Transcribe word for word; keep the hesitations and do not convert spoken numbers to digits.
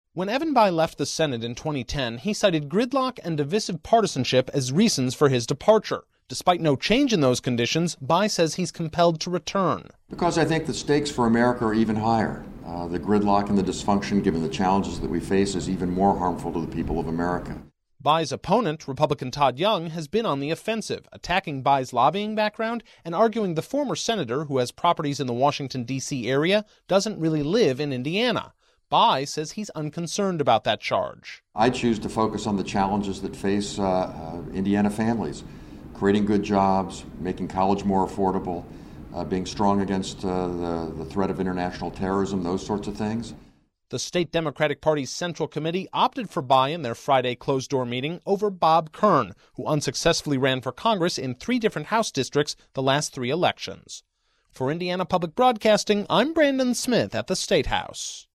When Evan Bayh left the Senate in twenty ten, he cited gridlock and divisive partisanship as reasons for his departure. Despite no change in those conditions, Bayh says he's compelled to return. Because I think the stakes for America are even higher. Uh, the gridlock and the dysfunction, given the challenges that we face, is even more harmful to the people of America. Bayh's opponent, Republican Todd Young, has been on the offensive, attacking Bayh's lobbying background and arguing the former senator, who has properties in the Washington, D C area, doesn't really live in Indiana. Bayh says he's unconcerned about that charge. I choose to focus on the challenges that face uh, uh, Indiana families. Creating good jobs, making college more affordable, uh, being strong against uh, the, the threat of international terrorism, those sorts of things. The state Democratic Party's Central Committee opted for Bayh in their Friday closed-door meeting over Bob Kern, who unsuccessfully ran for Congress in three different House districts the last three elections. For Indiana Public Broadcasting, I'm Brandon Smith at the State House.